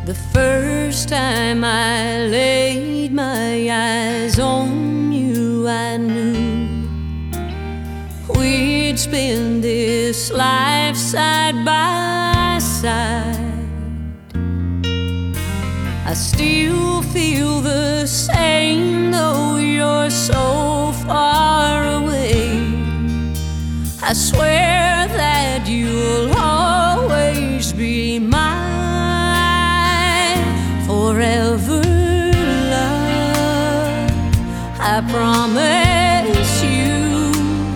The first time I laid my eyes on you, I knew we'd spend this life side by side. I still feel the same, though you're so far away. I swear that you'll always be mine. Forever, love, I promise you.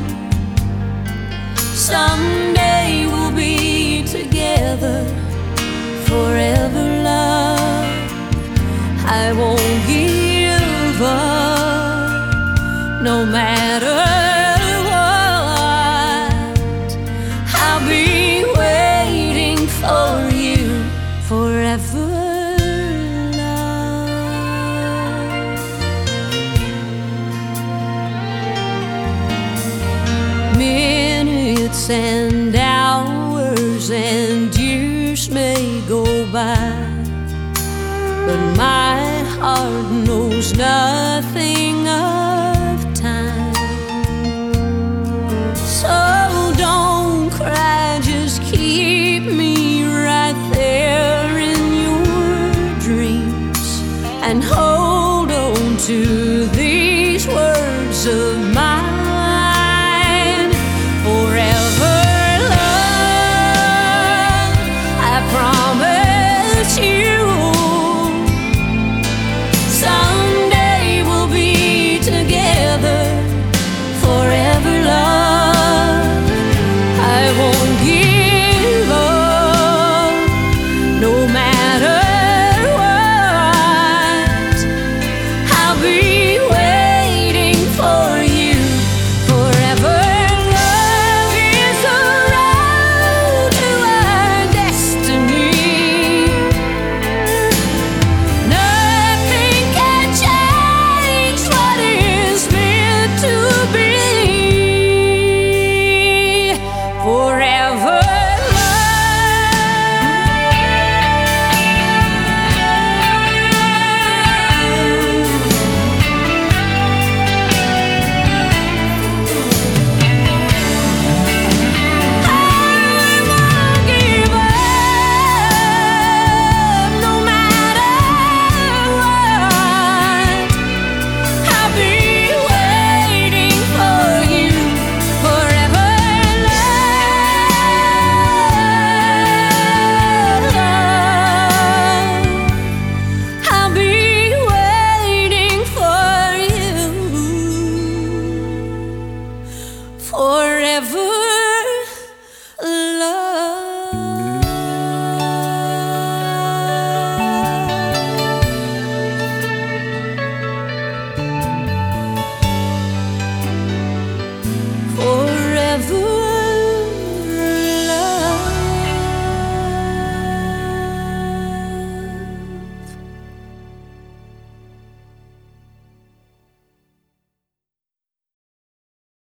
Someday we'll be together. Forever, love, I won't give up. No matter what, I'll be waiting for you. Forever. Minutes and hours and years may go by, but my heart knows nothing of time. So don't cry, just keep me right there in your dreams, and hold on to these words of mine. Forever, love, I promise you.